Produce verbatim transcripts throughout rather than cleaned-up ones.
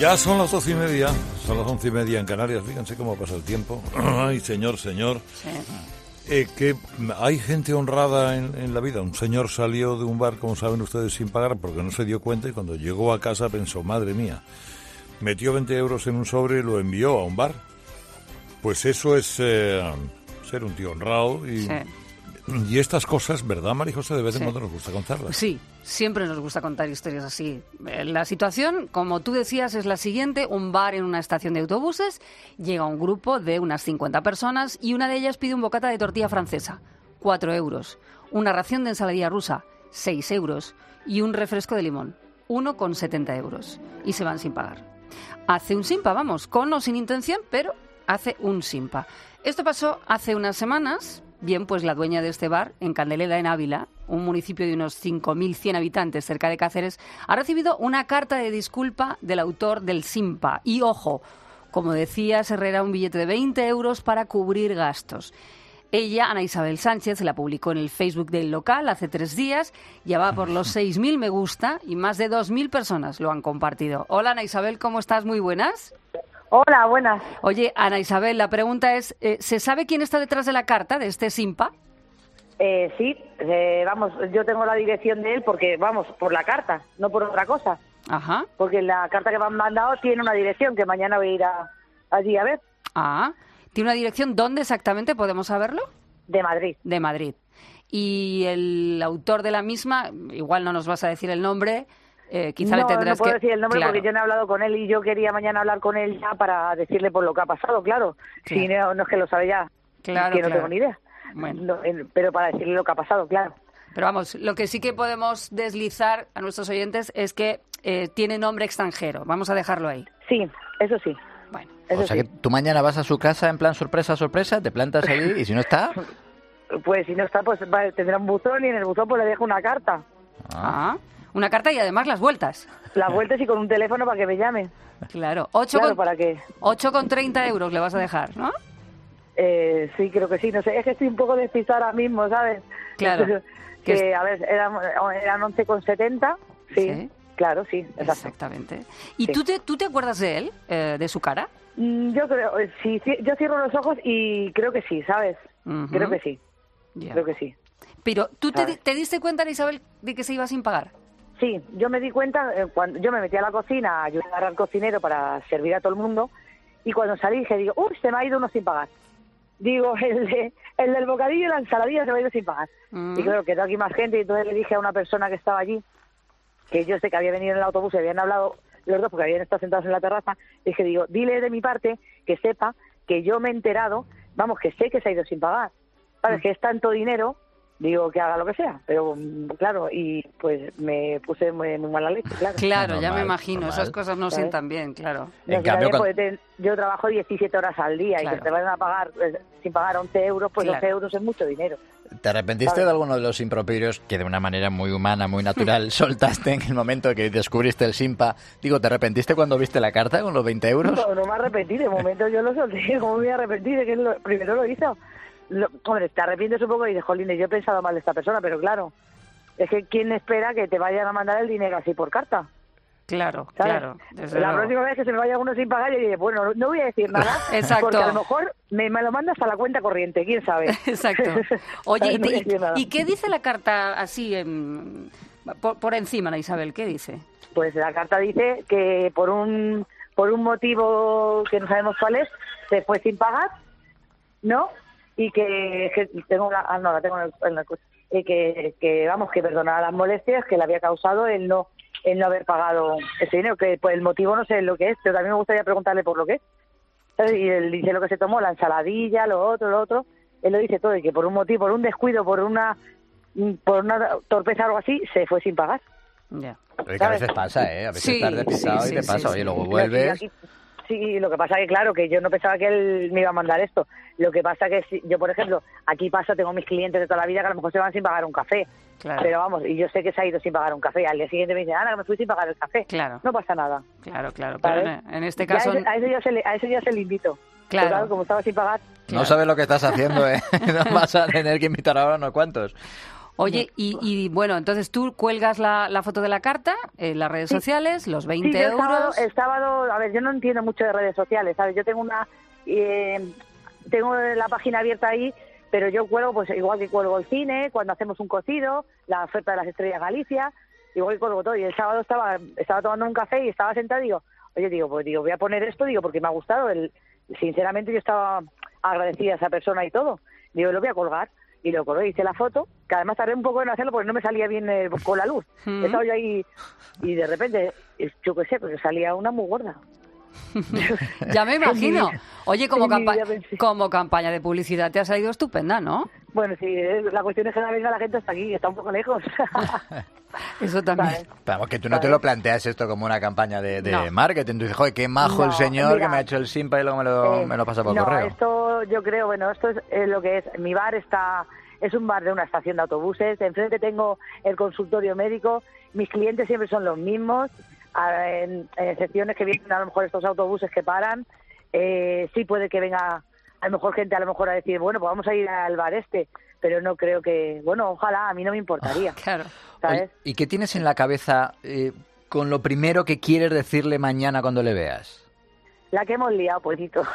Ya son las doce y media, son las once y media en Canarias. Fíjense cómo pasa el tiempo. Ay, señor, señor. Sí. Eh, que hay gente honrada en, en la vida. Un señor salió de un bar, como saben ustedes, sin pagar porque no se dio cuenta, y cuando llegó a casa pensó, madre mía, metió veinte euros en un sobre y lo envió a un bar. Pues eso es eh, ser un tío honrado y... Sí. Y estas cosas, ¿verdad, María José? De vez en sí. cuando nos gusta contarlas. Sí, siempre nos gusta contar historias así. La situación, como tú decías, es la siguiente. Un bar en una estación de autobuses, llega un grupo de unas cincuenta personas y una de ellas pide un bocata de tortilla francesa, cuatro euros. Una ración de ensaladilla rusa, seis euros. Y un refresco de limón, uno con setenta euros. Y se van sin pagar. Hace un simpa, vamos, con o sin intención, pero hace un simpa. Esto pasó hace unas semanas. Bien, pues la dueña de este bar, en Candelera, en Ávila, un municipio de unos cinco mil cien habitantes cerca de Cáceres, ha recibido una carta de disculpa del autor del simpa. Y, ojo, como decía Herrera, un billete de veinte euros para cubrir gastos. Ella, Ana Isabel Sánchez, la publicó en el Facebook del local hace tres días, ya va por los seis mil me gusta y más de dos mil personas lo han compartido. Hola, Ana Isabel, ¿cómo estás? Muy buenas. Hola, buenas. Oye, Ana Isabel, la pregunta es, eh, ¿se sabe quién está detrás de la carta, de este simpa? Eh, sí, eh, vamos, yo tengo la dirección de él porque, vamos, por la carta, no por otra cosa. Ajá. Porque la carta que me han mandado tiene una dirección que mañana voy a ir a, allí a ver. Ah, ¿tiene una dirección? ¿Dónde exactamente podemos saberlo? De Madrid. De Madrid. Y el autor de la misma, igual no nos vas a decir el nombre... Eh, quizá no, le tendrás no puedo que... decir el nombre claro. porque yo no he hablado con él y yo quería mañana hablar con él ya para decirle por lo que ha pasado, claro. claro. Si no, no es que lo sabe ya, claro, que no claro. tengo ni idea. Bueno. No, eh, pero para decirle lo que ha pasado, claro. Pero vamos, lo que sí que podemos deslizar a nuestros oyentes es que eh, tiene nombre extranjero. Vamos a dejarlo ahí. Sí, eso sí. Bueno. Eso o sea sí. que tú mañana vas a su casa en plan sorpresa, sorpresa, te plantas allí y si no está... Pues si no está, pues va, tendrá un buzón y en el buzón pues le dejo una carta. Ah. Una carta y además las vueltas. Las vueltas y con un teléfono para que me llame. Claro. ocho claro, con, para que... ocho con treinta euros le vas a dejar, ¿no? Eh, sí, creo que sí. No sé, es que estoy un poco despistada ahora mismo, ¿sabes? Claro. que, es... a ver, eran, eran once con setenta. Sí, sí, claro, sí. Exacto. Exactamente. ¿Y sí. tú, te, tú te acuerdas de él, eh, de su cara? Yo creo, sí, sí, yo cierro los ojos y creo que sí, ¿sabes? Uh-huh. Creo que sí. Yeah. Creo que sí. Pero, ¿tú te, te diste cuenta, Ana Isabel, de que se iba sin pagar? Sí, yo me di cuenta, eh, cuando yo me metí a la cocina a ayudar al cocinero para servir a todo el mundo, y cuando salí dije, digo, uy, se me ha ido uno sin pagar. Digo, el, de, el del bocadillo y la ensaladilla se me ha ido sin pagar. Mm. Y claro, quedó aquí más gente, y entonces le dije a una persona que estaba allí, que yo sé que había venido en el autobús y habían hablado los dos porque habían estado sentados en la terraza, dije, digo, dile de mi parte que sepa que yo me he enterado, vamos, que sé que se ha ido sin pagar. ¿Sabes? Mm. Que es tanto dinero... Digo, que haga lo que sea, pero claro, y pues me puse muy, muy mala leche, claro. Claro, normal, ya me imagino, normal. Esas cosas no ¿sabes? Sientan bien, claro. No, en cambio, cuando... te, yo trabajo diecisiete horas al día claro. y que te vayan a pagar pues, sin pagar once euros, pues claro. once euros es mucho dinero. ¿Te arrepentiste ¿sabes? de alguno de los improperios que de una manera muy humana, muy natural, soltaste en el momento que descubriste el simpa? Digo, ¿te arrepentiste cuando viste la carta con los veinte euros? No, no me arrepentí, de momento yo lo solté, ¿cómo me arrepentí de que lo, primero lo hizo? Lo, hombre, te arrepientes un poco y dices, jolín, yo he pensado mal de esta persona, pero claro, es que ¿quién espera que te vayan a mandar el dinero así por carta? Claro, ¿sabes? claro. La luego. próxima vez que se me vaya uno sin pagar, yo diré, bueno, no, no voy a decir nada, exacto. porque a lo mejor me, me lo mandas a la cuenta corriente, quién sabe. Exacto. Oye, no y, ¿y qué dice la carta así, en, por, por encima, Ana Isabel? ¿Qué dice? Pues la carta dice que por un por un motivo que no sabemos cuál es, se fue sin pagar, ¿no? Y que, que tengo la, ah, no la tengo en el, en el y que, que vamos que perdonara las molestias que le había causado el no el no haber pagado ese dinero, que pues el motivo no sé lo que es, pero también me gustaría preguntarle por lo que es. ¿Sabes? Y él dice lo que se tomó, la ensaladilla, lo otro, lo otro, él lo dice todo y que por un motivo, por un descuido, por una por una torpeza o algo así, se fue sin pagar. Ya. Yeah. Pero que a veces pasa, ¿eh? A veces sí, estás despistado sí, sí, y te pasa, sí, oye, sí. luego vuelves... Aquí, aquí, sí, lo que pasa que, claro, que yo no pensaba que él me iba a mandar esto. Lo que pasa que si, yo, por ejemplo, aquí pasa, tengo mis clientes de toda la vida que a lo mejor se van sin pagar un café. Claro. Pero vamos, y yo sé que se ha ido sin pagar un café. Al día siguiente me dice, Ana, que me fui sin pagar el café. Claro. No pasa nada. Claro, claro. Pero en, en este caso... A eso, a, eso ya se le, a eso ya se le invito. Claro. Pero, claro, como estaba sin pagar... No claro. sabes lo que estás haciendo, ¿eh? No vas a tener que invitar ahora unos cuantos. Oye, y, y bueno, entonces tú cuelgas la, la foto de la carta en las redes Sí. sociales, los veinte Sí, yo el euros. sábado, el sábado, a ver, yo no entiendo mucho de redes sociales, ¿sabes? Yo tengo una, eh, tengo la página abierta ahí, pero yo cuelgo, pues igual que cuelgo el cine, cuando hacemos un cocido, la oferta de las Estrellas Galicia, igual que cuelgo todo. Y el sábado estaba, estaba tomando un café y estaba sentada y digo, oye, digo, pues digo, voy a poner esto, digo, porque me ha gustado. El, sinceramente yo estaba agradecida a esa persona y todo. Digo, lo voy a colgar. Y lo colgué, hice la foto, que además tardé un poco en hacerlo porque no me salía bien eh, con la luz. Mm. Estaba yo ahí y de repente, yo qué sé, pues salía una muy gorda. Ya me imagino. Oye, como, En mi campa vida pensé. como campaña de publicidad te ha salido estupenda, ¿no? Bueno, sí, eh, la cuestión es que no venga la gente hasta aquí, está un poco lejos. Eso también. ¿Sabes? Vamos, que tú no te lo planteas esto como una campaña de, de No. marketing. Tú dices, joder, qué majo No, el señor mira, que me ha hecho el simpa y luego me lo, Eh, me lo pasa por no, correo. esto yo creo, bueno, esto es eh, lo que es. Mi bar está, es un bar de una estación de autobuses. Enfrente tengo el consultorio médico. Mis clientes siempre son los mismos, a- en, en excepciones que vienen a lo mejor estos autobuses que paran. Eh, sí puede que venga a lo mejor gente a lo mejor a decir, bueno, pues vamos a ir al bar este, pero no creo que, bueno, ojalá, a mí no me importaría, Claro. ¿sabes? Oye, ¿y qué tienes en la cabeza eh, con lo primero que quieres decirle mañana cuando le veas? La que hemos liado, pollito.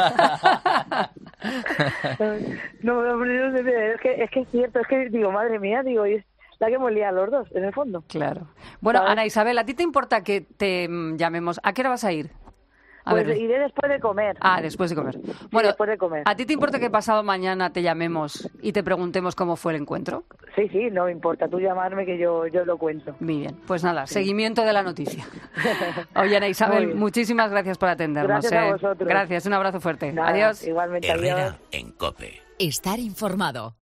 no, no, no sé, es que, es que es cierto, es que digo, madre mía, digo, es la que hemos liado los dos, en el fondo. Claro. Bueno, ¿Sabes? Ana Isabel, ¿a ti te importa que te mm, llamemos? ¿A qué hora vas a ir? A Pues ver. iré después de comer. Ah, después de comer. Bueno, después de comer. ¿a ti te importa que pasado mañana te llamemos y te preguntemos cómo fue el encuentro? Sí, sí, no me importa, tú llamarme que yo, yo lo cuento. Muy bien, pues nada, seguimiento de la noticia. Oye, Ana Isabel, Muy bien. muchísimas gracias por atendernos. Gracias a ¿eh? vosotros. Gracias, un abrazo fuerte. Nada, Adiós. Igualmente, adiós. Herrera en COPE. Estar informado.